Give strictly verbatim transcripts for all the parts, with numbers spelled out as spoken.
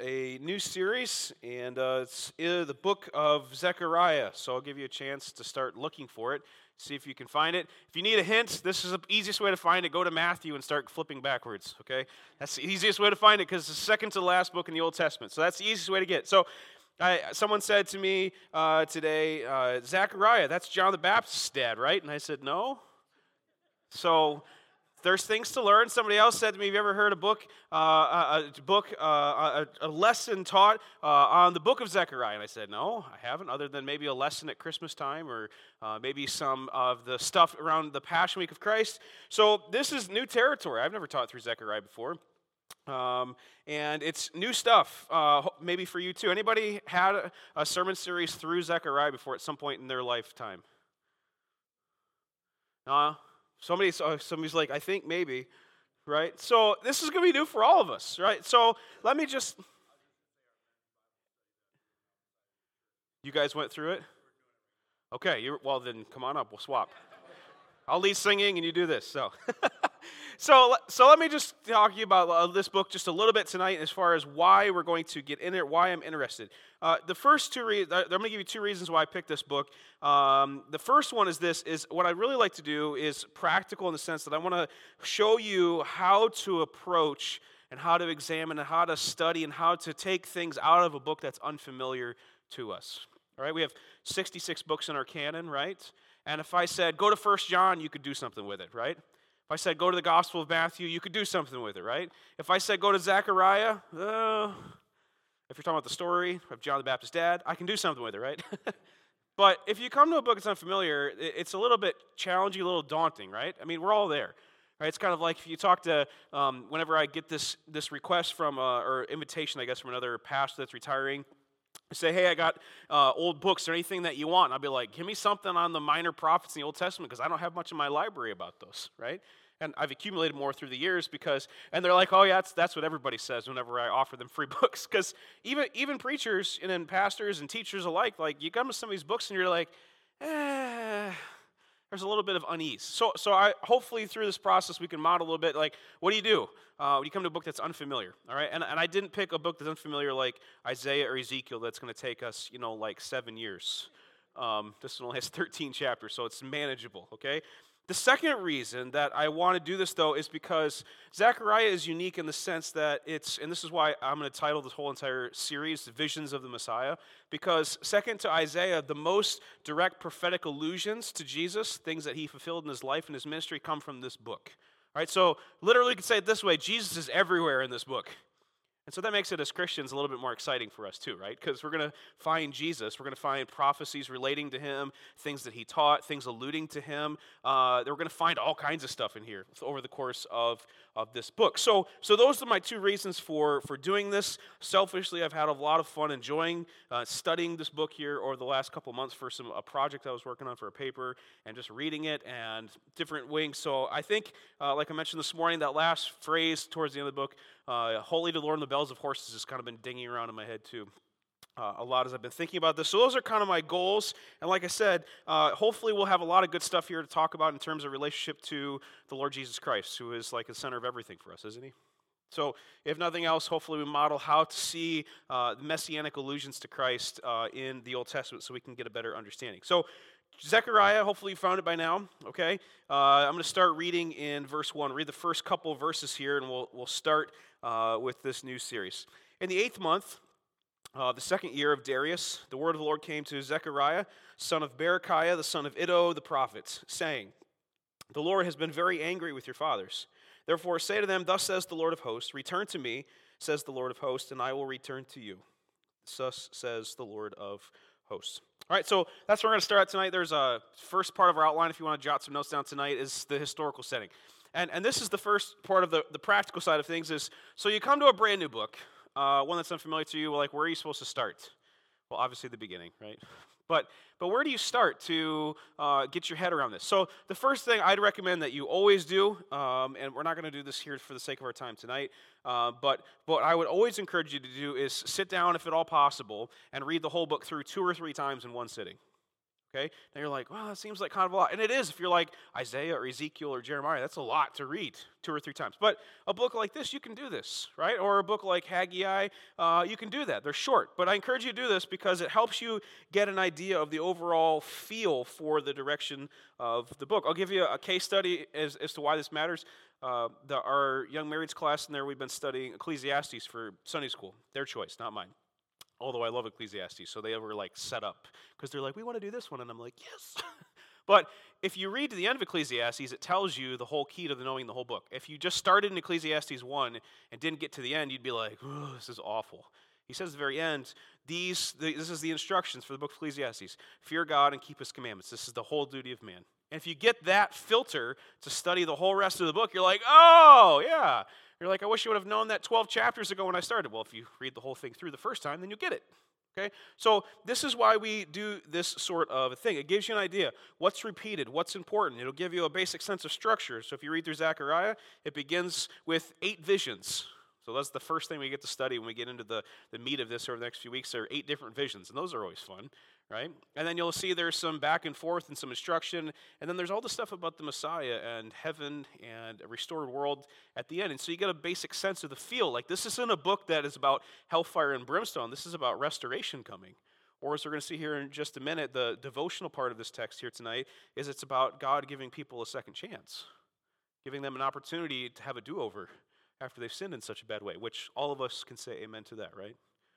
a new series, and uh, it's in the book of Zechariah. So I'll give you a chance to start looking for it, see if you can find it. If you need a hint, this is the easiest way to find it. Go to Matthew and start flipping backwards, okay? That's the easiest way to find it because it's the second to the last book in the Old Testament. So that's the easiest way to get it. So I, someone said to me uh, today, uh, Zechariah, that's John the Baptist's dad, right? And I said, no. So there's things to learn. Somebody else said to me, have you ever heard a book, uh, a, a book, uh, a, a lesson taught uh, on the book of Zechariah? And I said, no, I haven't, other than maybe a lesson at Christmas time or uh, maybe some of the stuff around the Passion Week of Christ. So this is new territory. I've never taught through Zechariah before. Um, and it's new stuff, uh, maybe for you too. Anybody had a, a sermon series through Zechariah before at some point in their lifetime? No? Somebody, somebody's like, I think maybe, right? So this is going to be new for all of us, right? So let me just, you guys went through it? Okay, you're, well then come on up, we'll swap. I'll lead singing and you do this, so. so, so let me just talk to you about uh, this book just a little bit tonight as far as why we're going to get in it, why I'm interested. Uh, the first two reasons, I'm going to give you two reasons why I picked this book. Um, the first one is this, is what I'd really like to do is practical in the sense that I want to show you how to approach and how to examine and how to study and how to take things out of a book that's unfamiliar to us. All right, we have sixty-six books in our canon, right? And if I said, go to First John, you could do something with it, right? If I said, go to the Gospel of Matthew, you could do something with it, right? If I said, go to Zechariah, uh, if you're talking about the story of John the Baptist's dad, I can do something with it, right? But if you come to a book that's unfamiliar, it's a little bit challenging, a little daunting, right? I mean, we're all there, right? It's kind of like if you talk to, um, whenever I get this this request from, uh, or invitation, I guess, from another pastor that's retiring, say, hey, I got uh, old books or anything that you want. And I'll be like, give me something on the minor prophets in the Old Testament because I don't have much in my library about those, right? And I've accumulated more through the years because, and they're like, oh yeah, that's, that's what everybody says whenever I offer them free books. Because even even preachers and then pastors and teachers alike, like you come to some of these books and you're like, eh, there's a little bit of unease. So so I hopefully through this process we can model a little bit like, what do you do uh, when you come to a book that's unfamiliar, all right? And, and I didn't pick a book that's unfamiliar like Isaiah or Ezekiel that's going to take us, you know, like seven years. Um, this one only has thirteen chapters, so it's manageable, okay? The second reason that I want to do this, though, is because Zechariah is unique in the sense that it's, and this is why I'm going to title this whole entire series, Visions of the Messiah, because second to Isaiah, the most direct prophetic allusions to Jesus, things that he fulfilled in his life and his ministry, come from this book. All right, so literally you could say it this way, Jesus is everywhere in this book. And so that makes it, as Christians, a little bit more exciting for us too, right? Because we're going to find Jesus. We're going to find prophecies relating to him, things that he taught, things alluding to him. Uh, we're going to find all kinds of stuff in here over the course of, of this book. So so those are my two reasons for, for doing this. Selfishly, I've had a lot of fun enjoying uh, studying this book here over the last couple months for some a project I was working on for a paper and just reading it and different wings. So I think, uh, like I mentioned this morning, that last phrase towards the end of the book, Uh, holy to the Lord and the bells of horses has kind of been dinging around in my head too uh, a lot as I've been thinking about this. So those are kind of my goals. And like I said, uh, hopefully we'll have a lot of good stuff here to talk about in terms of relationship to the Lord Jesus Christ, who is like the center of everything for us, isn't he? So if nothing else, hopefully we model how to see uh, messianic allusions to Christ uh, in the Old Testament so we can get a better understanding. So Zechariah, hopefully you found it by now, okay? Uh, I'm going to start reading in verse one. Read the first couple verses here, and we'll we'll start uh, with this new series. In the eighth month, uh, the second year of Darius, the word of the Lord came to Zechariah, son of Berechiah, the son of Iddo, the prophet, saying, the Lord has been very angry with your fathers. Therefore say to them, thus says the Lord of hosts, return to me, says the Lord of hosts, and I will return to you. Thus says the Lord of hosts. All right, so that's where we're going to start tonight. There's a first part of our outline, if you want to jot some notes down tonight, is the historical setting. And and this is the first part of the, the practical side of things is, so you come to a brand new book, uh, one that's unfamiliar to you, well, like where are you supposed to start? Well, obviously the beginning, right? But but where do you start to uh, get your head around this? So the first thing I'd recommend that you always do, um, and we're not going to do this here for the sake of our time tonight, uh, but what I would always encourage you to do is sit down, if at all possible, and read the whole book through two or three times in one sitting. Okay? Now you're like, well, that seems like kind of a lot. And it is if you're like Isaiah or Ezekiel or Jeremiah. That's a lot to read two or three times. But a book like this, you can do this, right? Or a book like Haggai, uh, you can do that. They're short. But I encourage you to do this because it helps you get an idea of the overall feel for the direction of the book. I'll give you a case study as, as to why this matters. Uh, the, our young marrieds class in there, we've been studying Ecclesiastes for Sunday school. Their choice, not mine. Although I love Ecclesiastes, so they were like set up because they're like, we want to do this one, and I'm like, yes. But if you read to the end of Ecclesiastes, it tells you the whole key to the knowing the whole book. If you just started in Ecclesiastes one and didn't get to the end, you'd be like, oh, this is awful. He says at the very end, these the, this is the instructions for the book of Ecclesiastes. Fear God and keep his commandments. This is the whole duty of man. And if you get that filter to study the whole rest of the book, you're like, oh, yeah. You're like, I wish you would have known that twelve chapters ago when I started. Well, if you read the whole thing through the first time, then you'll get it. Okay? So this is why we do this sort of a thing. It gives you an idea. What's repeated? What's important? It'll give you a basic sense of structure. So if you read through Zechariah, it begins with eight visions. So that's the first thing we get to study when we get into the, the meat of this over the next few weeks. There are eight different visions, and those are always fun, right? And then you'll see there's some back and forth and some instruction, and then there's all the stuff about the Messiah and heaven and a restored world at the end. And so you get a basic sense of the feel. Like this isn't a book that is about hellfire and brimstone. This is about restoration coming. Or as we're going to see here in just a minute, the devotional part of this text here tonight is it's about God giving people a second chance, giving them an opportunity to have a do-over after they've sinned in such a bad way, which all of us can say amen to that, right?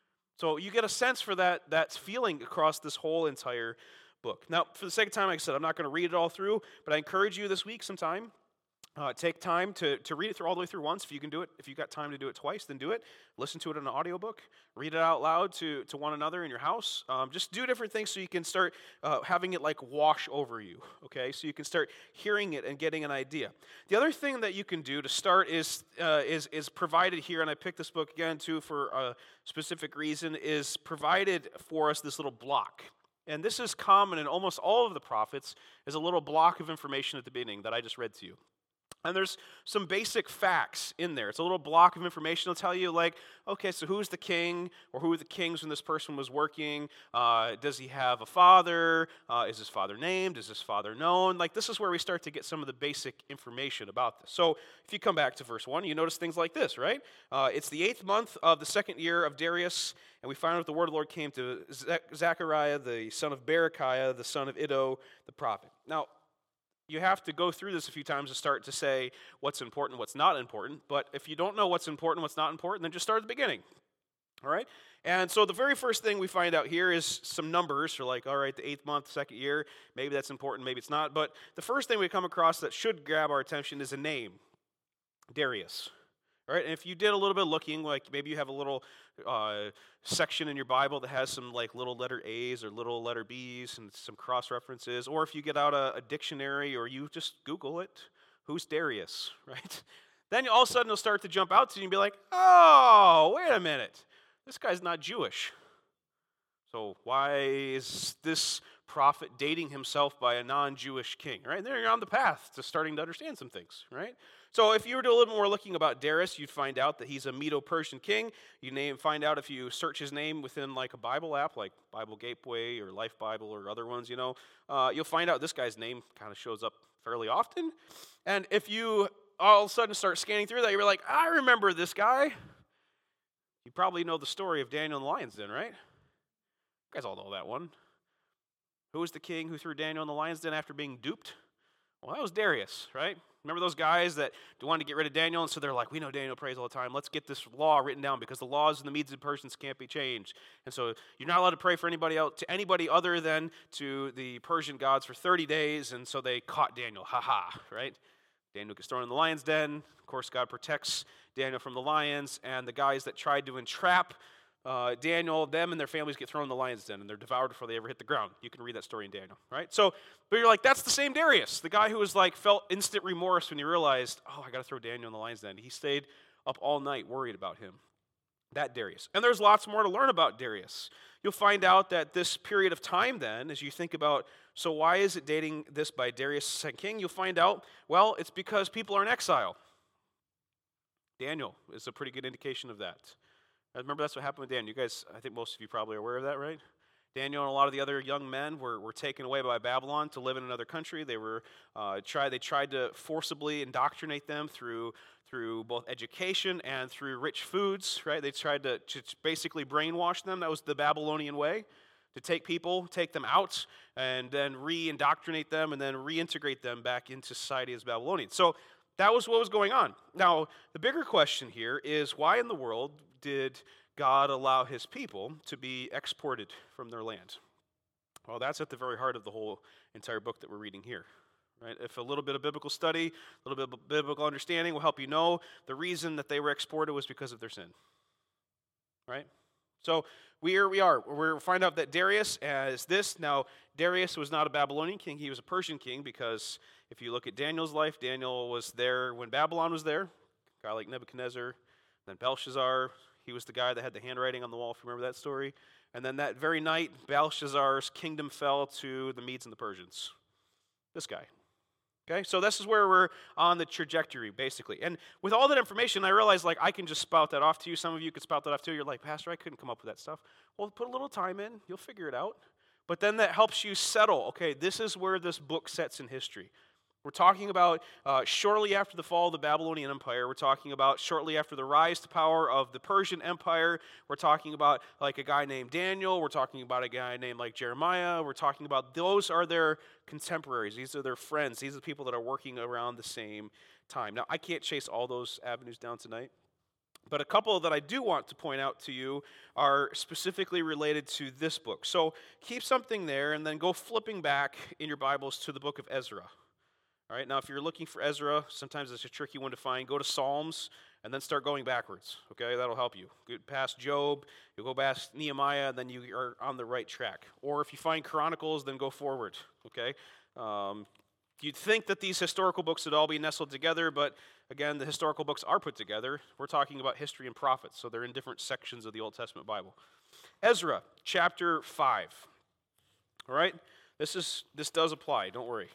So you get a sense for that, that feeling across this whole entire book. Now, for the sake of time, like I said, I'm not going to read it all through, but I encourage you this week sometime, uh, take time to, to read it through all the way through once. If you can do it, if you've got time to do it twice, then do it. Listen to it in an audiobook. Read it out loud to, to one another in your house. Um, just do different things so you can start uh, having it like wash over you, okay? So you can start hearing it and getting an idea. The other thing that you can do to start is, uh, is, is provided here, and I picked this book again too for a specific reason, is provided for us this little block. And this is common in almost all of the prophets, is a little block of information at the beginning that I just read to you. And there's some basic facts in there. It's a little block of information. It'll tell you, like, okay, so who's the king, or who were the kings when this person was working? Uh, does he have a father? Uh, is his father named? Is his father known? Like, this is where we start to get some of the basic information about this. So if you come back to verse one, you notice things like this, right? Uh, it's the eighth month of the second year of Darius, and we find out the word of the Lord came to Zechariah, the son of Berechiah, the son of Iddo, the prophet. Now, you have to go through this a few times to start to say what's important, what's not important. But if you don't know what's important, what's not important, then just start at the beginning. All right? And so the very first thing we find out here is some numbers. You're like, all right, the eighth month, second year, maybe that's important, maybe it's not. But the first thing we come across that should grab our attention is a name, Darius. All right, and if you did a little bit of looking, like maybe you have a little uh, section in your Bible that has some like little letter A's or little letter B's and some cross references, or if you get out a, a dictionary or you just Google it, who's Darius, right? Then all of a sudden it'll start to jump out to you and be like, oh, wait a minute, this guy's not Jewish. So why is this prophet dating himself by a non-Jewish king, right? And then you're on the path to starting to understand some things, right? So if you were to do a little more looking about Darius, you'd find out that he's a Medo-Persian king. You name, find out if you search his name within like a Bible app, like Bible Gateway or Life Bible or other ones, you know, uh, you'll find out this guy's name kind of shows up fairly often. And if you all of a sudden start scanning through that, you're like, I remember this guy. You probably know the story of Daniel and the lion's den, right? You guys all know that one. Who was the king who threw Daniel in the lion's den after being duped? Well, that was Darius, right? Remember those guys that wanted to get rid of Daniel, and so they're like, we know Daniel prays all the time. Let's get this law written down because the laws in the Medes and Persians can't be changed. And so you're not allowed to pray for anybody else, to anybody other than to the Persian gods for thirty days, and so they caught Daniel. Ha ha, right? Daniel gets thrown in the lion's den. Of course, God protects Daniel from the lions, and the guys that tried to entrap Uh, Daniel, them and their families get thrown in the lion's den, and they're devoured before they ever hit the ground. You can read that story in Daniel, right? So, but you're like, that's the same Darius, the guy who was like, felt instant remorse when he realized, oh, I got to throw Daniel in the lion's den. He stayed up all night worried about him. That Darius. And there's lots more to learn about Darius. You'll find out that this period of time then, as you think about, so why is it dating this by Darius, second king? You'll find out, well, it's because people are in exile. Daniel is a pretty good indication of that. Remember, that's what happened with Daniel. You guys, I think most of you probably are aware of that, right? Daniel and a lot of the other young men were, were taken away by Babylon to live in another country. They were uh, try, they tried to forcibly indoctrinate them through through both education and through rich foods, right? They tried to, to basically brainwash them. That was the Babylonian way, to take people, take them out, and then re-indoctrinate them, and then reintegrate them back into society as Babylonians. So that was what was going on. Now, the bigger question here is, why in the world did God allow his people to be exported from their land? Well, that's at the very heart of the whole entire book that we're reading here. Right? If a little bit of biblical study, a little bit of biblical understanding will help you know, the reason that they were exported was because of their sin. Right? So we here we are. We're find out that Darius as this. Now, Darius was not a Babylonian king. He was a Persian king, because if you look at Daniel's life, Daniel was there when Babylon was there. A guy like Nebuchadnezzar, then Belshazzar. He was the guy that had the handwriting on the wall, if you remember that story. And then that very night, Belshazzar's kingdom fell to the Medes and the Persians. This guy. Okay, so this is where we're on the trajectory, basically. And with all that information, I realized, like, I can just spout that off to you. Some of you could spout that off too. You're like, Pastor, I couldn't come up with that stuff. Well, put a little time in. You'll figure it out. But then that helps you settle. Okay, this is where this book sets in history. We're talking about uh, shortly after the fall of the Babylonian Empire. We're talking about shortly after the rise to power of the Persian Empire. We're talking about like a guy named Daniel. We're talking about a guy named like Jeremiah. We're talking about those are their contemporaries. These are their friends. These are the people that are working around the same time. Now, I can't chase all those avenues down tonight, but a couple that I do want to point out to you are specifically related to this book. So keep something there and then go flipping back in your Bibles to the book of Ezra. All right, now if you're looking for Ezra, sometimes it's a tricky one to find. Go to Psalms and then start going backwards, okay? That'll help you. Get past Job, you go past Nehemiah, and then you are on the right track. Or if you find Chronicles, then go forward, okay? Um, you'd think that these historical books would all be nestled together, but again, the historical books are put together. We're talking about history and prophets, so they're in different sections of the Old Testament Bible. Ezra, chapter five. All right? This is this does apply, don't worry.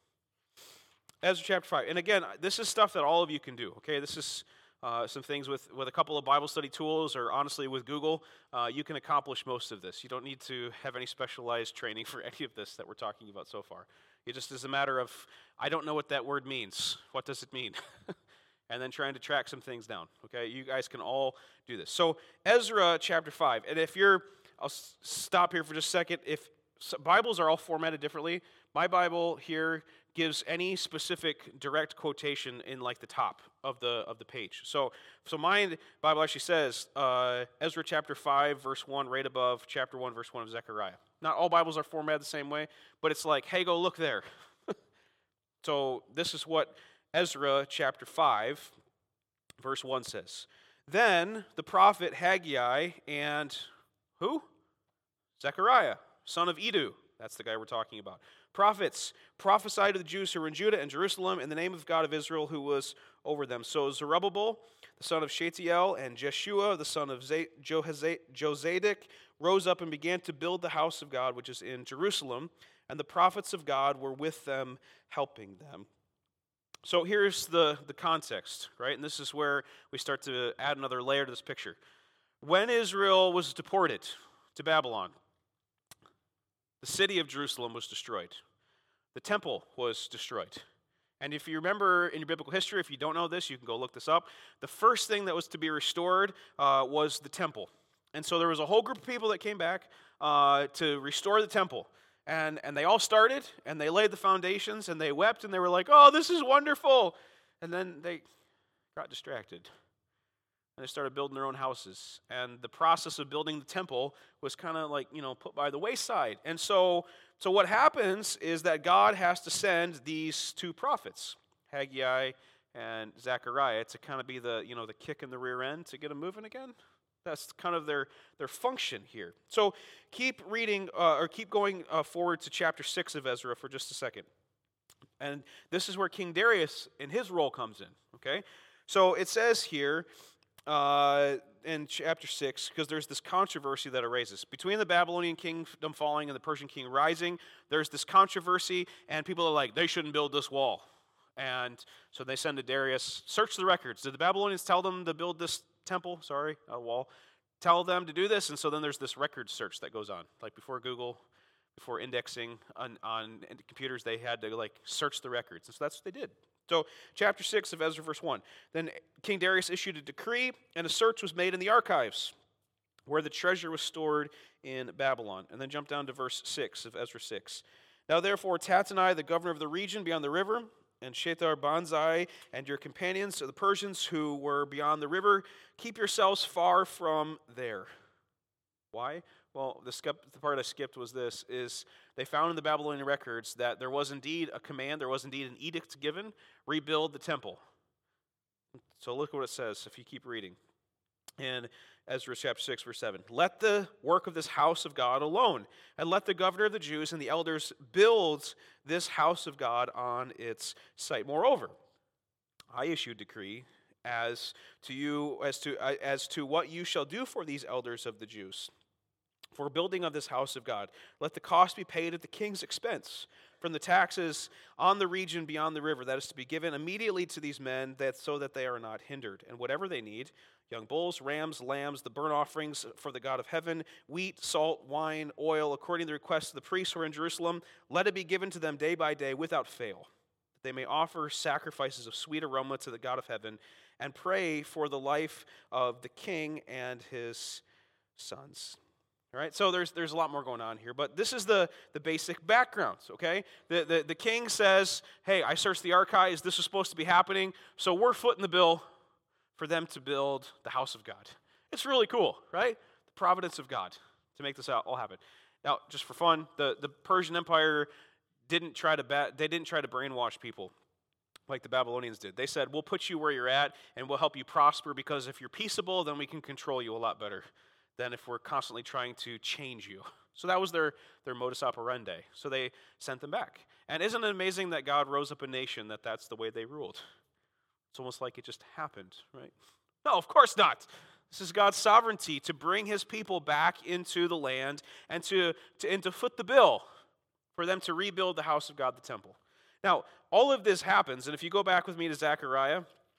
Ezra chapter five. And again, this is stuff that all of you can do, okay? This is uh, some things with, with a couple of Bible study tools, or honestly with Google, uh, you can accomplish most of this. You don't need to have any specialized training for any of this that we're talking about so far. It just is a matter of, I don't know what that word means. What does it mean? And then trying to track some things down, okay? You guys can all do this. So Ezra chapter five. And if you're, I'll s- stop here for just a second. If so, Bibles are all formatted differently, my Bible here gives any specific direct quotation in like the top of the of the page. So, so my Bible actually says uh, Ezra chapter five, verse one, right above chapter one, verse one of Zechariah. Not all Bibles are formatted the same way, but it's like, hey, go look there. So this is what Ezra chapter five, verse one says. Then the prophet Haggai and who? Zechariah, son of Iddo. That's the guy we're talking about. Prophets prophesied to the Jews who were in Judah and Jerusalem in the name of God of Israel who was over them. So Zerubbabel, the son of Shealtiel, and Jeshua, the son of Jozadak, rose up and began to build the house of God, which is in Jerusalem, and the prophets of God were with them, helping them. So here's the, the context, right? And this is where we start to add another layer to this picture. When Israel was deported to Babylon, the city of Jerusalem was destroyed. The temple was destroyed. And if you remember in your biblical history, if you don't know this, you can go look this up. The first thing that was to be restored uh, was the temple. And so there was a whole group of people that came back uh, to restore the temple. And, and they all started, and they laid the foundations, and they wept, and they were like, oh, this is wonderful. And then they got distracted. And they started building their own houses. And the process of building the temple was kind of like, you know, put by the wayside. And so, so what happens is that God has to send these two prophets, Haggai and Zechariah, to kind of be the, you know, the kick in the rear end to get them moving again. That's kind of their, their function here. So keep reading, uh, or keep going uh, forward to chapter six of Ezra for just a second. And this is where King Darius and his role comes in, okay? So it says here, Uh, in chapter six, because there's this controversy that arises. Between the Babylonian kingdom falling and the Persian king rising, there's this controversy, and people are like, they shouldn't build this wall. And so they send to Darius, search the records. Did the Babylonians tell them to build this temple? Sorry, a wall. tell them to do this, and so then there's this record search that goes on. Like before Google, before indexing on, on computers, they had to like search the records, and so that's what they did. So chapter six of Ezra, verse one. Then King Darius issued a decree, and a search was made in the archives, where the treasure was stored in Babylon. And then jump down to verse six of Ezra six. Now therefore Tattenai, the governor of the region beyond the river, and Shethar Banzai, and your companions, the Persians who were beyond the river, keep yourselves far from there. Why? Well, the, skip, the part I skipped was this, is they found in the Babylonian records that there was indeed a command, there was indeed an edict given, rebuild the temple. So look what it says if you keep reading. In Ezra chapter six, verse seven. Let the work of this house of God alone, and let the governor of the Jews and the elders build this house of God on its site. Moreover, I issue a decree as to you as to as to what you shall do for these elders of the Jews, for building of this house of God. Let the cost be paid at the king's expense from the taxes on the region beyond the river, that is to be given immediately to these men, that so that they are not hindered. And whatever they need, young bulls, rams, lambs, the burnt offerings for the God of heaven, wheat, salt, wine, oil, according to the request of the priests who are in Jerusalem, let it be given to them day by day without fail, that they may offer sacrifices of sweet aroma to the God of heaven, and pray for the life of the king and his sons. All right, so there's there's a lot more going on here, but this is the, the basic background, okay? The, the, the king says, hey, I searched the archives, this was supposed to be happening, so we're footing the bill for them to build the house of God. It's really cool, right? The providence of God to make this all happen. Now, just for fun, the, the Persian Empire didn't try to ba- they didn't try to brainwash people like the Babylonians did. They said, we'll put you where you're at, and we'll help you prosper, because if you're peaceable, then we can control you a lot better than if we're constantly trying to change you. So that was their, their modus operandi. So they sent them back. And isn't it amazing that God rose up a nation that that's the way they ruled? It's almost like it just happened, right? No, of course not. This is God's sovereignty to bring his people back into the land and to, to, and to foot the bill for them to rebuild the house of God, the temple. Now, all of this happens, and if you go back with me to Zechariah,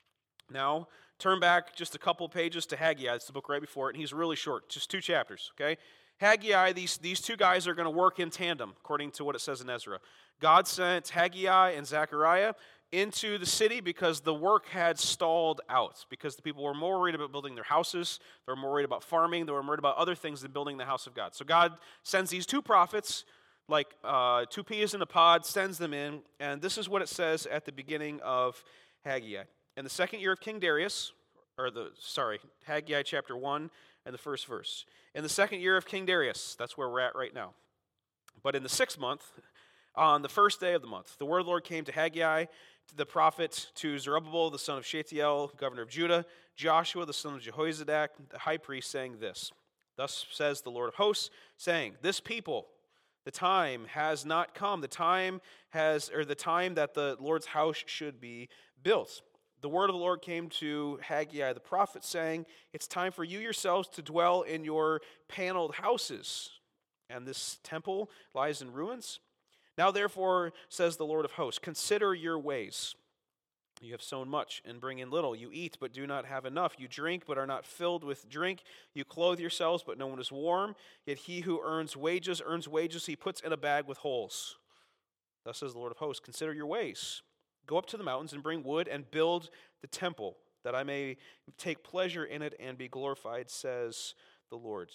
now, turn back just a couple pages to Haggai. It's the book right before it, and he's really short, just two chapters, okay? Haggai, these, these two guys are going to work in tandem, according to what it says in Ezra. God sent Haggai and Zechariah into the city because the work had stalled out, because the people were more worried about building their houses, they were more worried about farming, they were worried about other things than building the house of God. So God sends these two prophets, like uh, two peas in a pod, sends them in, and this is what it says at the beginning of Haggai. In the second year of King Darius, or the, sorry, Haggai chapter one and the first verse. In the second year of King Darius, that's where we're at right now. But in the sixth month, on the first day of the month, the word of the Lord came to Haggai, to the prophet, to Zerubbabel, the son of Shealtiel, governor of Judah, Joshua, the son of Jehozadak, the high priest, saying this. Thus says the Lord of hosts, saying, this people, the time has not come, the time has, or the time that the Lord's house should be built. The word of the Lord came to Haggai the prophet, saying, it's time for you yourselves to dwell in your paneled houses, and this temple lies in ruins. Now therefore, says the Lord of hosts, consider your ways. You have sown much and bring in little. You eat, but do not have enough. You drink, but are not filled with drink. You clothe yourselves, but no one is warm. Yet he who earns wages, earns wages he puts in a bag with holes. Thus says the Lord of hosts, consider your ways. Go up to the mountains and bring wood and build the temple, that I may take pleasure in it and be glorified, says the Lord.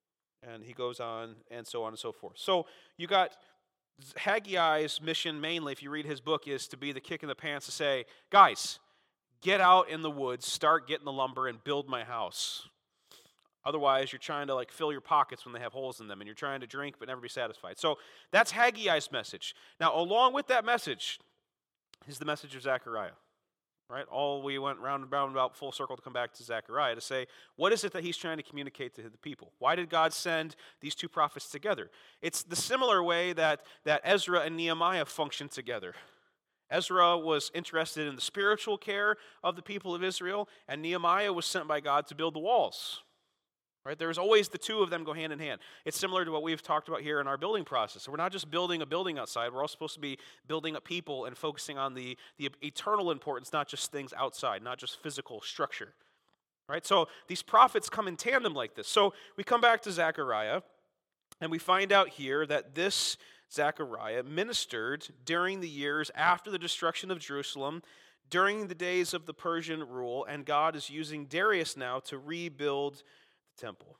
And he goes on, and so on and so forth. So you got Haggai's mission mainly, if you read his book, is to be the kick in the pants to say, guys, get out in the woods, start getting the lumber, and build my house. Otherwise, you're trying to like fill your pockets when they have holes in them, and you're trying to drink but never be satisfied. So that's Haggai's message. Now, along with that message is the message of Zechariah, right? All we went round and round about full circle to come back to Zechariah to say, what is it that he's trying to communicate to the people? Why did God send these two prophets together? It's the similar way that, that Ezra and Nehemiah functioned together. Ezra was interested in the spiritual care of the people of Israel, and Nehemiah was sent by God to build the walls. Right? There's always the two of them go hand in hand. It's similar to what we've talked about here in our building process. So we're not just building a building outside. We're also supposed to be building up people and focusing on the, the eternal importance, not just things outside, not just physical structure. Right? So these prophets come in tandem like this. So we come back to Zechariah, and we find out here that this Zechariah ministered during the years after the destruction of Jerusalem, during the days of the Persian rule, and God is using Darius now to rebuild the temple.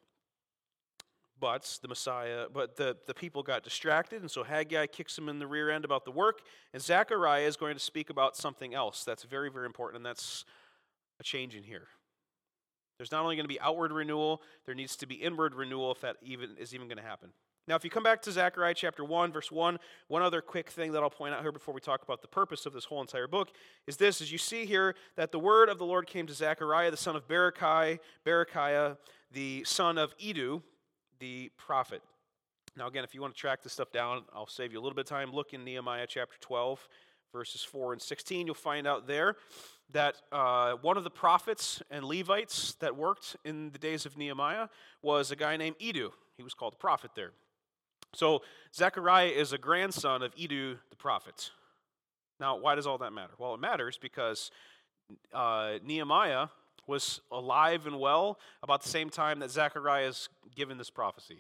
But the Messiah, but the, the people got distracted, and so Haggai kicks him in the rear end about the work, and Zechariah is going to speak about something else that's very, very important, and that's a change in here. There's not only going to be outward renewal, there needs to be inward renewal if that even is even going to happen. Now, if you come back to Zechariah chapter one, verse one, one other quick thing that I'll point out here before we talk about the purpose of this whole entire book is this, as you see here, that the word of the Lord came to Zechariah, the son of Berechiah, Berechiah, the son of Edu, the prophet. Now, again, if you want to track this stuff down, I'll save you a little bit of time. Look in Nehemiah chapter twelve, verses four and sixteen. You'll find out there that uh, one of the prophets and Levites that worked in the days of Nehemiah was a guy named Edu. He was called a prophet there. So Zechariah is a grandson of Edu the prophet. Now, why does all that matter? Well, it matters because uh, Nehemiah was alive and well about the same time that Zechariah is given this prophecy.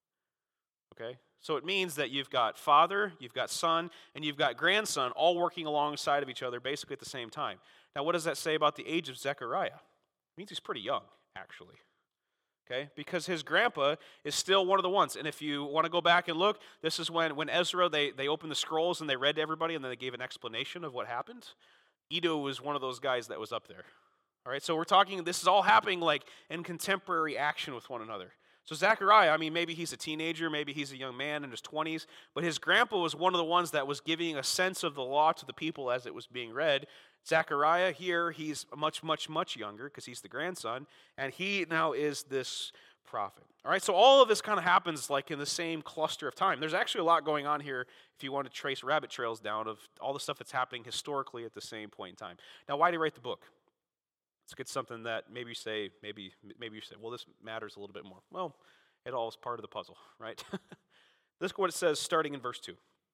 Okay? So it means that you've got father, you've got son, and you've got grandson all working alongside of each other basically at the same time. Now, what does that say about the age of Zechariah? It means he's pretty young, actually. Okay? Because his grandpa is still one of the ones. And if you want to go back and look, this is when, when Ezra, they, they opened the scrolls and they read to everybody and then they gave an explanation of what happened. Edo was one of those guys that was up there. All right, so we're talking, this is all happening like in contemporary action with one another. So Zechariah, I mean, maybe he's a teenager, maybe he's a young man in his twenties, but his grandpa was one of the ones that was giving a sense of the law to the people as it was being read. Zechariah here, he's much, much, much younger because he's the grandson, and he now is this prophet. All right, so all of this kind of happens like in the same cluster of time. There's actually a lot going on here if you want to trace rabbit trails down of all the stuff that's happening historically at the same point in time. Now, why did he write the book? Let's get something that maybe you say, maybe maybe you say, well, this matters a little bit more. Well, it all is part of the puzzle, right? This is what it says starting in verse two.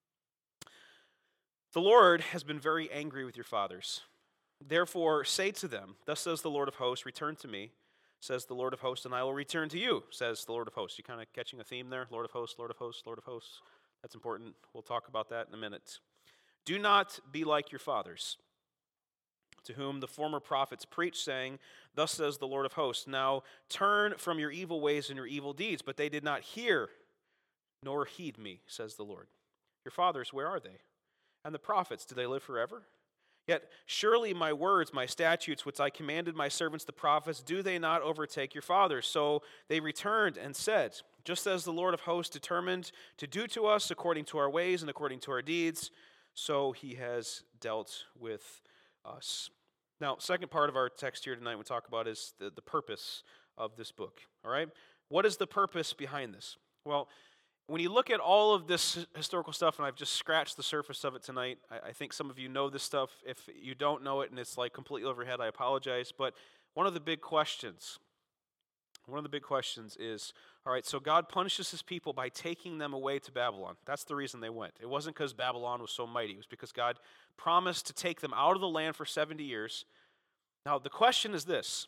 The Lord has been very angry with your fathers. Therefore, say to them, thus says the Lord of hosts, return to me, says the Lord of hosts, and I will return to you, says the Lord of hosts. You kind of catching a theme there? Lord of hosts, Lord of hosts, Lord of hosts. That's important. We'll talk about that in a minute. Do not be like your fathers, to whom the former prophets preached, saying, thus says the Lord of hosts, now turn from your evil ways and your evil deeds. But they did not hear nor heed me, says the Lord. Your fathers, where are they? And the prophets, do they live forever? Yet surely my words, my statutes, which I commanded my servants the prophets, do they not overtake your fathers? So they returned and said, just as the Lord of hosts determined to do to us according to our ways and according to our deeds, so he has dealt with us. Now, second part of our text here tonight we talk about is the, the purpose of this book. All right? What is the purpose behind this? Well, when you look at all of this historical stuff, and I've just scratched the surface of it tonight, I, I think some of you know this stuff. If you don't know it and it's like completely overhead, I apologize. But one of the big questions, one of the big questions is, all right, so God punishes his people by taking them away to Babylon. That's the reason they went. It wasn't because Babylon was so mighty. It was because God promised to take them out of the land for seventy years. Now, the question is this.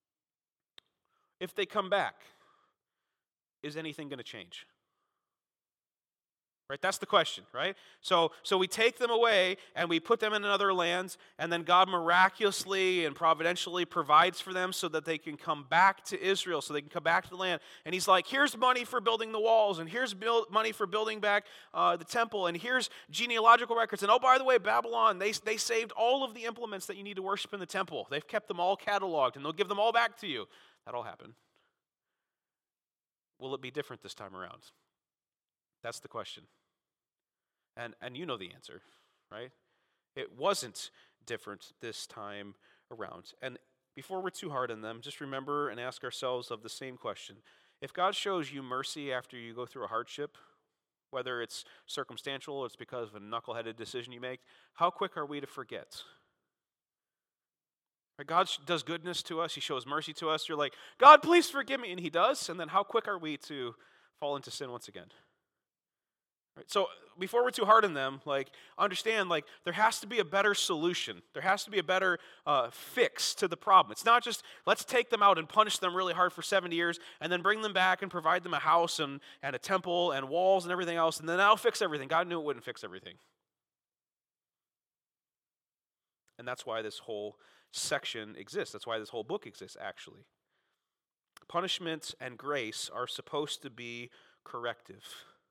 If they come back, is anything going to change? Right, that's the question, right? So so we take them away and we put them in another land, and then God miraculously and providentially provides for them so that they can come back to Israel, so they can come back to the land. And he's like, here's money for building the walls, and here's build, money for building back uh, the temple, and here's genealogical records. And oh, by the way, Babylon, they, they saved all of the implements that you need to worship in the temple. They've kept them all cataloged, and they'll give them all back to you. That'll happen. Will it be different this time around? That's the question. And and you know the answer, right? It wasn't different this time around. And before we're too hard on them, just remember and ask ourselves of the same question. If God shows you mercy after you go through a hardship, whether it's circumstantial or it's because of a knuckleheaded decision you make, how quick are we to forget? God does goodness to us. He shows mercy to us. You're like, God, please forgive me. And he does. And then how quick are we to fall into sin once again? Right? So before we're too hard on them, like understand, like there has to be a better solution. There has to be a better uh, fix to the problem. It's not just let's take them out and punish them really hard for seventy years and then bring them back and provide them a house and, and a temple and walls and everything else, and then that'll fix everything. God knew it wouldn't fix everything. And that's why this whole section exists. That's why this whole book exists, actually. Punishment and grace are supposed to be corrective.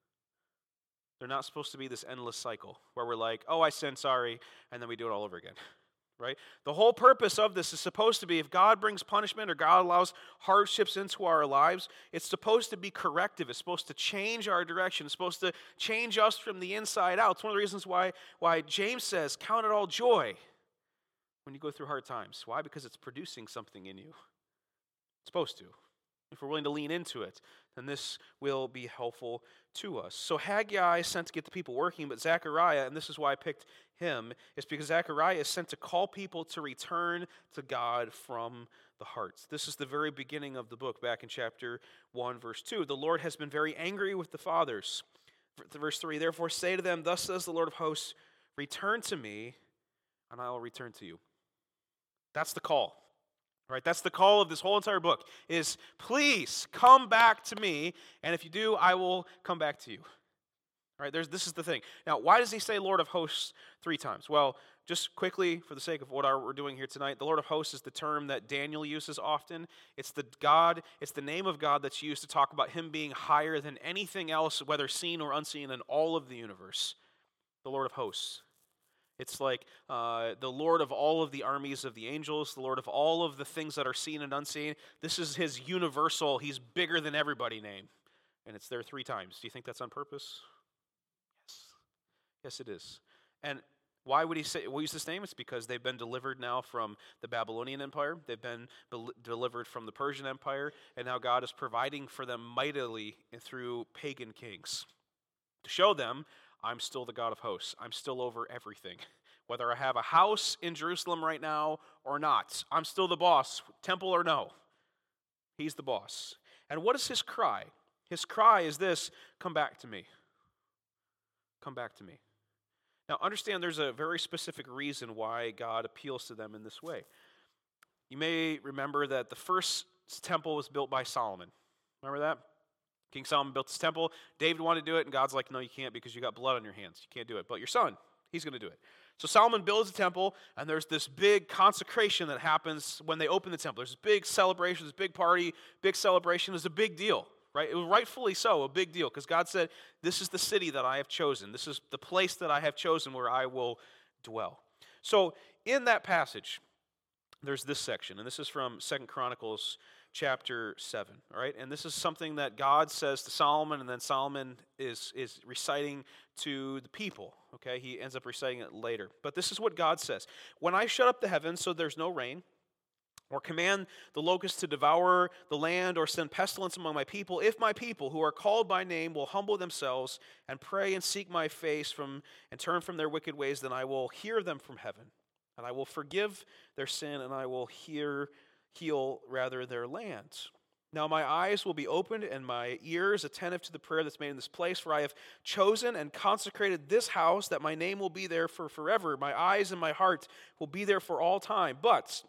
They're not supposed to be this endless cycle where we're like, oh, I sinned, sorry, and then we do it all over again, right? The whole purpose of this is supposed to be, if God brings punishment or God allows hardships into our lives, it's supposed to be corrective. It's supposed to change our direction. It's supposed to change us from the inside out. It's one of the reasons why, why James says, count it all joy when you go through hard times. Why? Because it's producing something in you. It's supposed to. If we're willing to lean into it, then this will be helpful to us. So Haggai is sent to get the people working, but Zechariah, and this is why I picked him, is because Zechariah is sent to call people to return to God from the heart. This is the very beginning of the book, back in chapter one, verse two. The Lord has been very angry with the fathers. Verse three, therefore say to them, thus says the Lord of hosts, return to me, and I will return to you. That's the call. Right, that's the call of this whole entire book, is please come back to me, and if you do, I will come back to you. Right, there's, this is the thing. Now, why does he say Lord of hosts three times? Well, just quickly, for the sake of what our, we're doing here tonight, the Lord of hosts is the term that Daniel uses often. It's the God, it's the name of God that's used to talk about him being higher than anything else, whether seen or unseen, in all of the universe. The Lord of hosts. It's like uh, the Lord of all of the armies of the angels, the Lord of all of the things that are seen and unseen. This is his universal, he's bigger than everybody name. And it's there three times. Do you think that's on purpose? Yes. Yes, it is. And why would he say, well, use this name? It's because they've been delivered now from the Babylonian Empire. They've been be- delivered from the Persian Empire. And now God is providing for them mightily through pagan kings to show them, I'm still the God of hosts. I'm still over everything. Whether I have a house in Jerusalem right now or not, I'm still the boss, temple or no. He's the boss. And what is his cry? His cry is this, come back to me. Come back to me. Now understand there's a very specific reason why God appeals to them in this way. You may remember that the first temple was built by Solomon. Remember that? King Solomon built his temple. David wanted to do it, and God's like, no, you can't because you got blood on your hands. You can't do it. But your son, he's going to do it. So Solomon builds a temple, and there's this big consecration that happens when they open the temple. There's this big celebration, this big party, big celebration. It's a big deal, right? It was rightfully so, a big deal, because God said, this is the city that I have chosen. This is the place that I have chosen where I will dwell. So in that passage, there's this section, and this is from Second Chronicles chapter seven, all right? And this is something that God says to Solomon, and then Solomon is, is reciting to the people, okay? He ends up reciting it later. But this is what God says. When I shut up the heavens so there's no rain, or command the locusts to devour the land, or send pestilence among my people, if my people who are called by name will humble themselves and pray and seek my face from and turn from their wicked ways, then I will hear them from heaven, and I will forgive their sin, and I will hear heal rather their land. Now my eyes will be opened and my ears attentive to the prayer that's made in this place, for I have chosen and consecrated this house that my name will be there for forever. My eyes and my heart will be there for all time. But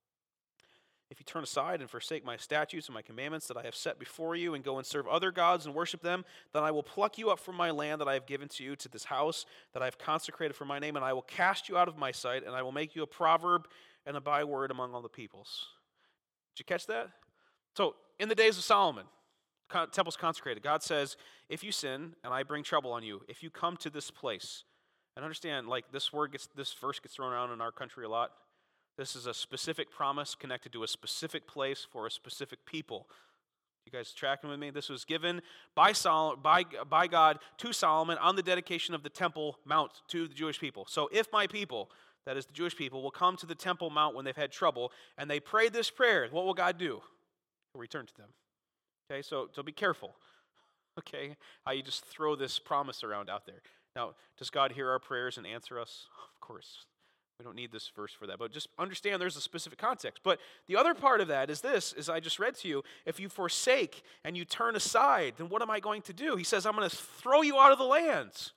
if you turn aside and forsake my statutes and my commandments that I have set before you and go and serve other gods and worship them, then I will pluck you up from my land that I have given to you, to this house that I have consecrated for my name, and I will cast you out of my sight, and I will make you a proverb and a byword among all the peoples. Did you catch that? So, in the days of Solomon, con- temple's consecrated. God says, if you sin and I bring trouble on you, if you come to this place, and understand, like this word gets, this verse gets thrown around in our country a lot. This is a specific promise connected to a specific place for a specific people. You guys tracking with me? This was given by Sol- by, by God to Solomon on the dedication of the Temple Mount to the Jewish people. So, if my people, that is the Jewish people, will come to the Temple Mount when they've had trouble, and they prayed this prayer, what will God do? He'll return to them. Okay, so, so be careful, okay, how you just throw this promise around out there. Now, does God hear our prayers and answer us? Of course. We don't need this verse for that, but just understand there's a specific context. But the other part of that is this, as I just read to you, if you forsake and you turn aside, then what am I going to do? He says, I'm going to throw you out of the lands.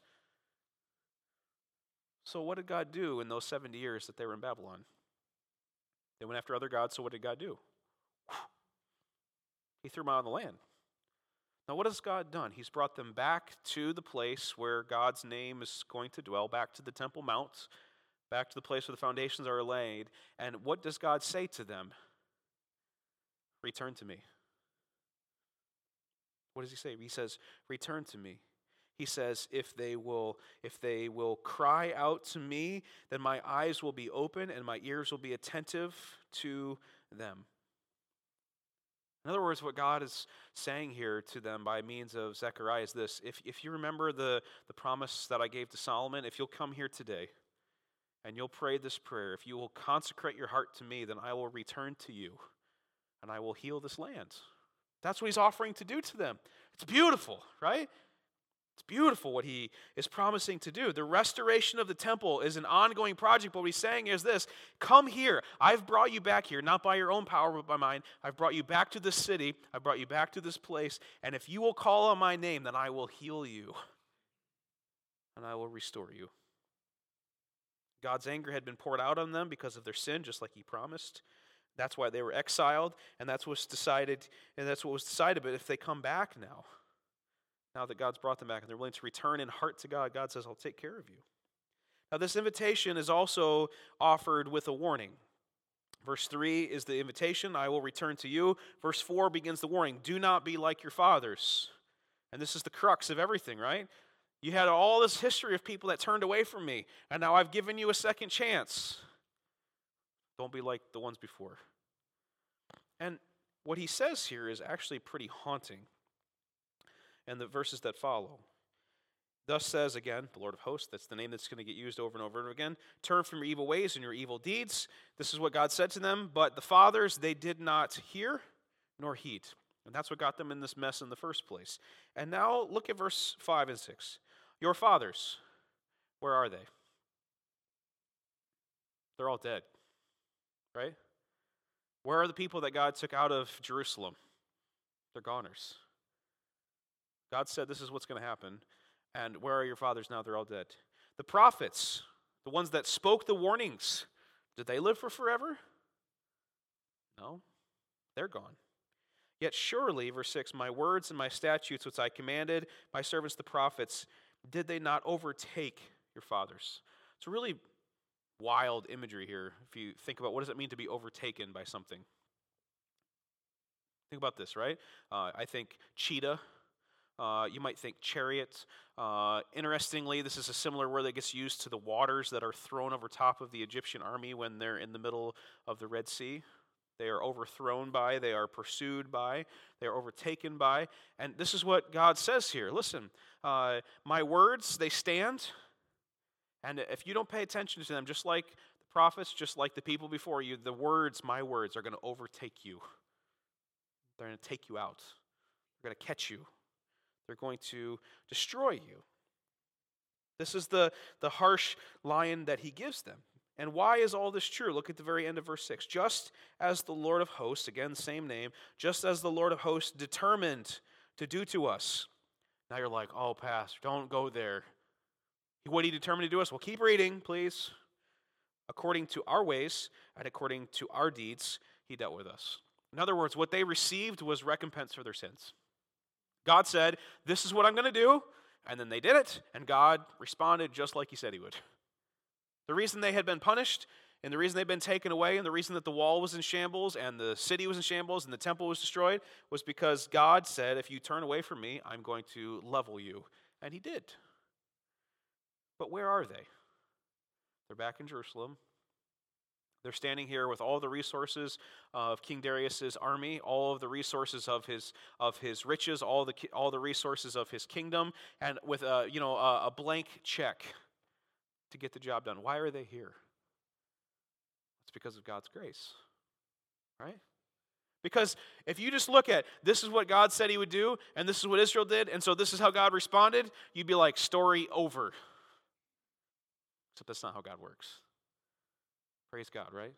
So what did God do in those seventy years that they were in Babylon? They went after other gods, so what did God do? He threw them out of the land. Now what has God done? He's brought them back to the place where God's name is going to dwell, back to the Temple Mount, back to the place where the foundations are laid. And what does God say to them? Return to me. What does he say? He says, return to me. He says, if they will, if they will cry out to me, then my eyes will be open and my ears will be attentive to them. In other words, what God is saying here to them by means of Zechariah is this. If, if you remember the, the promise that I gave to Solomon, if you'll come here today and you'll pray this prayer, if you will consecrate your heart to me, then I will return to you and I will heal this land. That's what he's offering to do to them. It's beautiful, right? It's beautiful what he is promising to do. The restoration of the temple is an ongoing project, but what he's saying is this: come here. I've brought you back here, not by your own power, but by mine. I've brought you back to this city. I've brought you back to this place. And if you will call on my name, then I will heal you. And I will restore you. God's anger had been poured out on them because of their sin, just like he promised. That's why they were exiled, and that's what's decided, and that's what was decided. But if they come back now, now that God's brought them back and they're willing to return in heart to God, God says, I'll take care of you. Now this invitation is also offered with a warning. Verse three is the invitation, I will return to you. Verse four begins the warning, do not be like your fathers. And this is the crux of everything, right? You had all this history of people that turned away from me, and now I've given you a second chance. Don't be like the ones before. And what he says here is actually pretty haunting. And the verses that follow. Thus says again, the Lord of hosts, that's the name that's going to get used over and over and again, turn from your evil ways and your evil deeds. This is what God said to them, but the fathers, they did not hear nor heed. And that's what got them in this mess in the first place. And now look at verse five and six. Your fathers, where are they? They're all dead, right? Where are the people that God took out of Jerusalem? They're goners. God said this is what's going to happen. And where are your fathers now? They're all dead. The prophets, the ones that spoke the warnings, did they live for forever? No, they're gone. Yet surely, verse six, my words and my statutes which I commanded my servants the prophets, did they not overtake your fathers? It's a really wild imagery here if you think about what does it mean to be overtaken by something. Think about this, right? Uh, I think cheetah. Uh, you might think chariot. Uh, interestingly, this is a similar word that gets used to the waters that are thrown over top of the Egyptian army when they're in the middle of the Red Sea. They are overthrown by, they are pursued by, they are overtaken by. And this is what God says here. Listen, uh, my words, they stand. And if you don't pay attention to them, just like the prophets, just like the people before you, the words, my words, are going to overtake you. They're going to take you out. They're going to catch you. They're going to destroy you. This is the, the harsh line that he gives them. And why is all this true? Look at the very end of verse six. Just as the Lord of hosts, again, same name, just as the Lord of hosts determined to do to us. Now you're like, oh, Pastor, don't go there. What did he determine to do us? Well, keep reading, please. According to our ways and according to our deeds, he dealt with us. In other words, what they received was recompense for their sins. God said, this is what I'm going to do, and then they did it, and God responded just like he said he would. The reason they had been punished, and the reason they'd been taken away, and the reason that the wall was in shambles, and the city was in shambles, and the temple was destroyed, was because God said, if you turn away from me, I'm going to level you. And he did. But where are they? They're back in Jerusalem. They're standing here with all the resources of King Darius's army, all of the resources of his of his riches, all the all the resources of his kingdom, and with a you know a, a blank check to get the job done. Why are they here? It's because of God's grace, right? Because if you just look at this is what God said he would do, and this is what Israel did, and so this is how God responded, you'd be like, story over. Except that's not how God works. Praise God, right?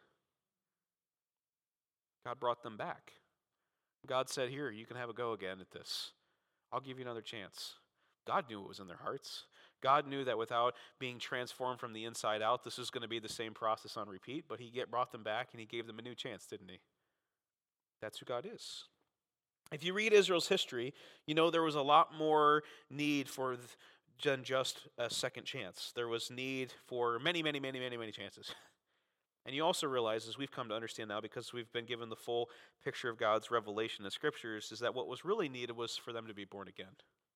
God brought them back. God said, here, you can have a go again at this. I'll give you another chance. God knew what was in their hearts. God knew that without being transformed from the inside out, this was going to be the same process on repeat, but he get, brought them back and he gave them a new chance, didn't he? That's who God is. If you read Israel's history, you know there was a lot more need for than just a second chance. There was need for many, many, many, many, many chances. And you also realize, as we've come to understand now, because we've been given the full picture of God's revelation in the Scriptures, is that what was really needed was for them to be born again.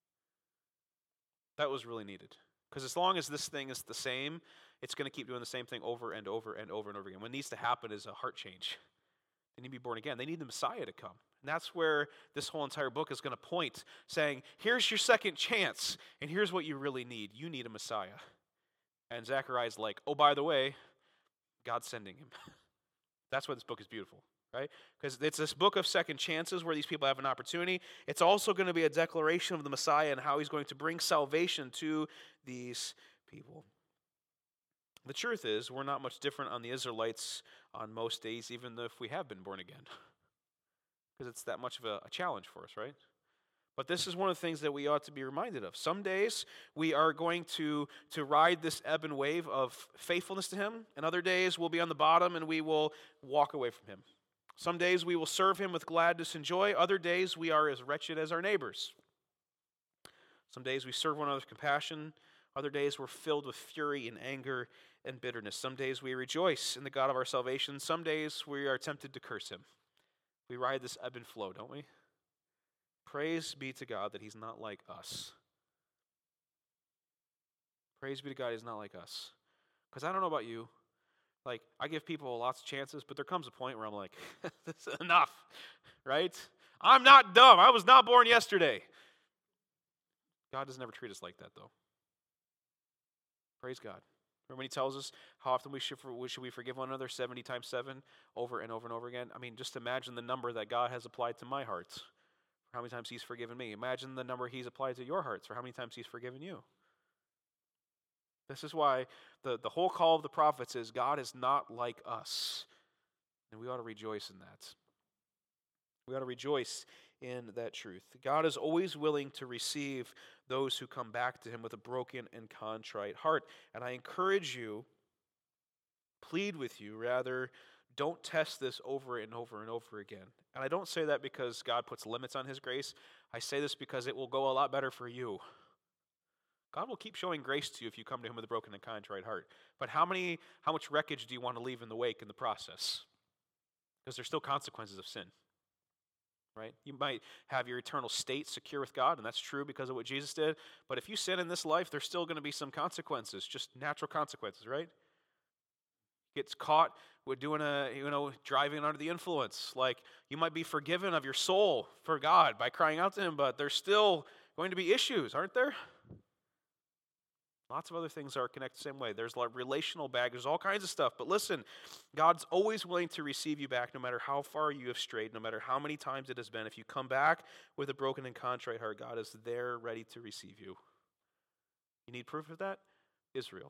That was really needed. Because as long as this thing is the same, it's going to keep doing the same thing over and over and over and over again. What needs to happen is a heart change. They need to be born again. They need the Messiah to come. And that's where this whole entire book is going to point, saying, here's your second chance, and here's what you really need. You need a Messiah. And Zechariah's like, oh, by the way, God's sending him. That's why this book is beautiful, right? Because it's this book of second chances where these people have an opportunity. It's also going to be a declaration of the Messiah and how he's going to bring salvation to these people. The truth is, we're not much different on the Israelites on most days, even if we have been born again. Because it's that much of a, a challenge for us, right? But this is one of the things that we ought to be reminded of. Some days we are going to, to ride this ebb and wave of faithfulness to him, and other days we'll be on the bottom and we will walk away from him. Some days we will serve him with gladness and joy. Other days we are as wretched as our neighbors. Some days we serve one another with compassion. Other days we're filled with fury and anger and bitterness. Some days we rejoice in the God of our salvation. Some days we are tempted to curse him. We ride this ebb and flow, don't we? Praise be to God that he's not like us. Praise be to God he's not like us. Because I don't know about you. Like, I give people lots of chances, but there comes a point where I'm like, this is enough, right? I'm not dumb. I was not born yesterday. God doesn't ever treat us like that, though. Praise God. Remember when he tells us how often we should, should we forgive one another seventy times seven over and over and over again? I mean, just imagine the number that God has applied to my heart. How many times he's forgiven me. Imagine the number he's applied to your hearts for how many times he's forgiven you. This is why the, the whole call of the prophets is God is not like us. And we ought to rejoice in that. We ought to rejoice in that truth. God is always willing to receive those who come back to him with a broken and contrite heart. And I encourage you, plead with you, rather, don't test this over and over and over again. And I don't say that because God puts limits on his grace. I say this because it will go a lot better for you. God will keep showing grace to you if you come to him with a broken and contrite heart. But how many, how much wreckage do you want to leave in the wake in the process? Because there's still consequences of sin, right? You might have your eternal state secure with God, and that's true because of what Jesus did. But if you sin in this life, there's still going to be some consequences, just natural consequences, right? Gets caught with doing a, you know, driving under the influence. Like, you might be forgiven of your soul for God by crying out to him, but there's still going to be issues, aren't there? Lots of other things are connected the same way. There's like relational baggage, there's all kinds of stuff. But listen, God's always willing to receive you back no matter how far you have strayed, no matter how many times it has been. If you come back with a broken and contrite heart, God is there ready to receive you. You need proof of that? Israel.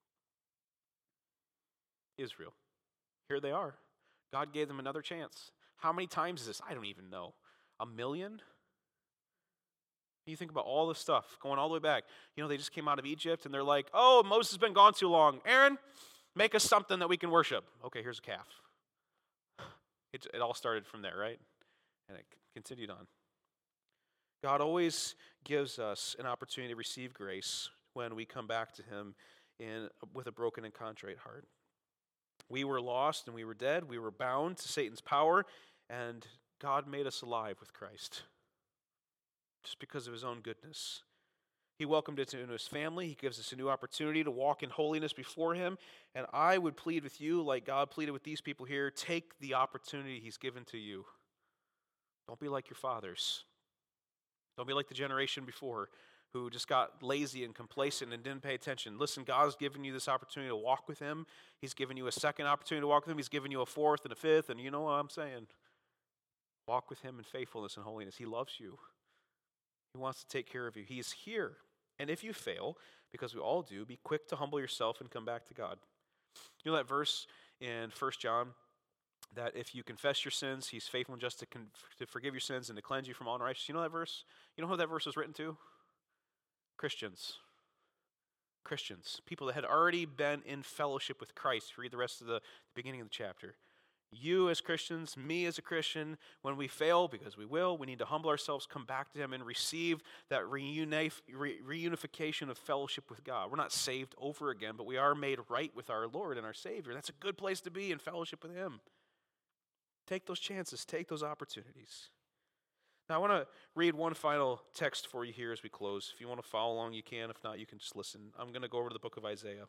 Israel. Here they are. God gave them another chance. How many times is this? I don't even know. A million? You think about all this stuff going all the way back. You know, they just came out of Egypt and they're like, oh, Moses has been gone too long. Aaron, make us something that we can worship. Okay, here's a calf. It, it all started from there, right? And it continued on. God always gives us an opportunity to receive grace when we come back to him in, with a broken and contrite heart. We were lost and we were dead. We were bound to Satan's power, and God made us alive with Christ just because of his own goodness. He welcomed us into his family. He gives us a new opportunity to walk in holiness before him. And I would plead with you, like God pleaded with these people here, take the opportunity he's given to you. Don't be like your fathers. Don't be like the generation before who just got lazy and complacent and didn't pay attention. Listen, God's given you this opportunity to walk with him. He's given you a second opportunity to walk with him. He's given you a fourth and a fifth, and you know what I'm saying. Walk with him in faithfulness and holiness. He loves you. He wants to take care of you. He is here. And if you fail, because we all do, be quick to humble yourself and come back to God. You know that verse in First John that if you confess your sins, he's faithful and just to, con- to forgive your sins and to cleanse you from all unrighteousness. You know that verse? You know who that verse was written to? Christians. Christians. People that had already been in fellowship with Christ. Read the rest of the, the beginning of the chapter. You as Christians, me as a Christian, when we fail, because we will, we need to humble ourselves, come back to him, and receive that reunif- re- reunification of fellowship with God. We're not saved over again, but we are made right with our Lord and our Savior. That's a good place to be in fellowship with him. Take those chances. Take those opportunities. Now, I want to read one final text for you here as we close. If you want to follow along, you can. If not, you can just listen. I'm going to go over to the book of Isaiah.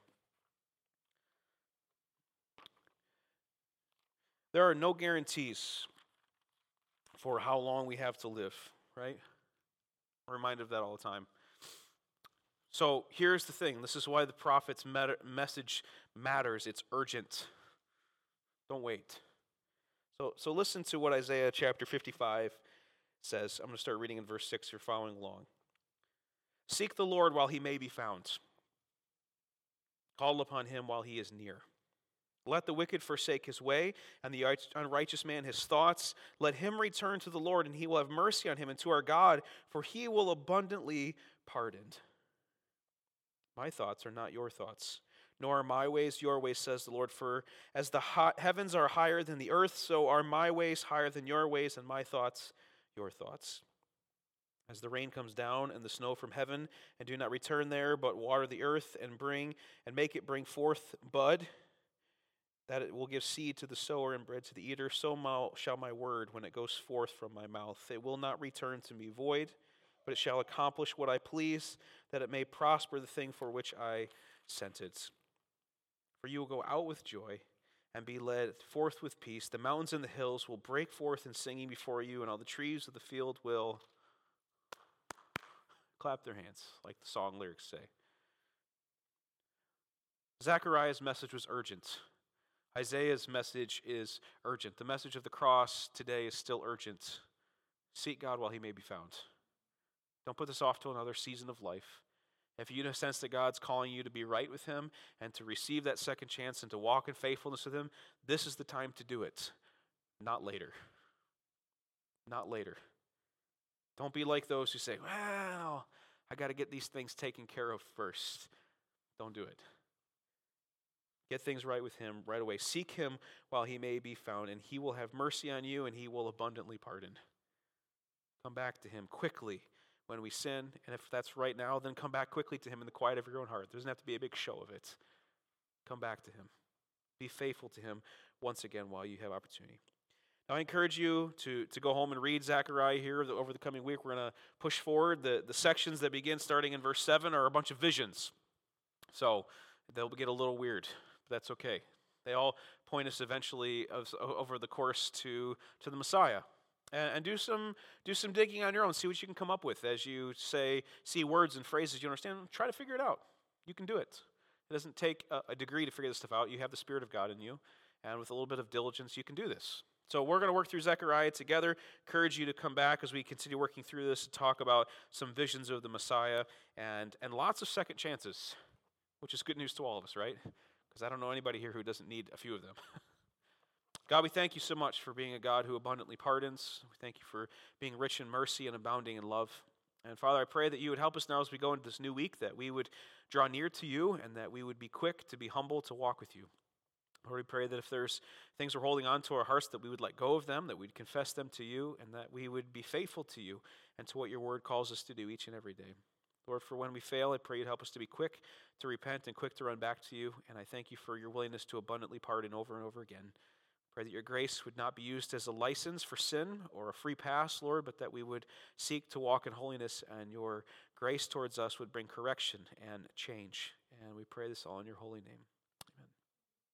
There are no guarantees for how long we have to live, right? I'm reminded of that all the time. So here's the thing. This is why the prophet's matter, message matters. It's urgent. Don't wait. So, so listen to what Isaiah chapter fifty-five says. I'm going to start reading in verse six. You're following along. Seek the Lord while he may be found. Call upon him while he is near. Let the wicked forsake his way, and the unrighteous man his thoughts. Let him return to the Lord, and he will have mercy on him, and to our God, for he will abundantly pardon. My thoughts are not your thoughts, nor are my ways your ways, says the Lord. For as the heavens are higher than the earth, so are my ways higher than your ways, and my thoughts your thoughts. As the rain comes down and the snow from heaven, and do not return there, but water the earth and bring and make it bring forth bud, that it will give seed to the sower and bread to the eater, so shall my word when it goes forth from my mouth. It will not return to me void, but it shall accomplish what I please, that it may prosper the thing for which I sent it. For you will go out with joy and be led forth with peace. The mountains and the hills will break forth in singing before you, and all the trees of the field will clap their hands, like the song lyrics say. Zechariah's message was urgent. Isaiah's message is urgent. The message of the cross today is still urgent. Seek God while he may be found. Don't put this off to another season of life. If you sense that God's calling you to be right with him and to receive that second chance and to walk in faithfulness with him, this is the time to do it, not later. Not later. Don't be like those who say, well, I got to get these things taken care of first. Don't do it. Get things right with him right away. Seek him while he may be found, and he will have mercy on you, and he will abundantly pardon. Come back to him quickly when we sin, and if that's right now, then come back quickly to him in the quiet of your own heart. There doesn't have to be a big show of it. Come back to him. Be faithful to him once again while you have opportunity. Now, I encourage you to, to go home and read Zechariah here over the coming week. We're going to push forward. The, the sections that begin starting in verse seven are a bunch of visions. So they'll get a little weird. But that's okay. They all point us eventually of, over the course to, to the Messiah. And, and do some do some digging on your own. See what you can come up with as you say see words and phrases you understand. Try to figure it out. You can do it. It doesn't take a, a degree to figure this stuff out. You have the Spirit of God in you. And with a little bit of diligence, you can do this. So we're going to work through Zechariah together. Encourage you to come back as we continue working through this and talk about some visions of the Messiah and, and lots of second chances, which is good news to all of us, right? Because I don't know anybody here who doesn't need a few of them. God, we thank you so much for being a God who abundantly pardons. We thank you for being rich in mercy and abounding in love. And Father, I pray that you would help us now as we go into this new week, that we would draw near to you and that we would be quick to be humble to walk with you. Lord, we pray that if there's things we're holding on to our hearts, that we would let go of them, that we'd confess them to you, and that we would be faithful to you and to what your word calls us to do each and every day. Lord, for when we fail, I pray you'd help us to be quick to repent and quick to run back to you. And I thank you for your willingness to abundantly pardon over and over again. Pray that your grace would not be used as a license for sin or a free pass, Lord, but that we would seek to walk in holiness, and your grace towards us would bring correction and change. And we pray this all in your holy name.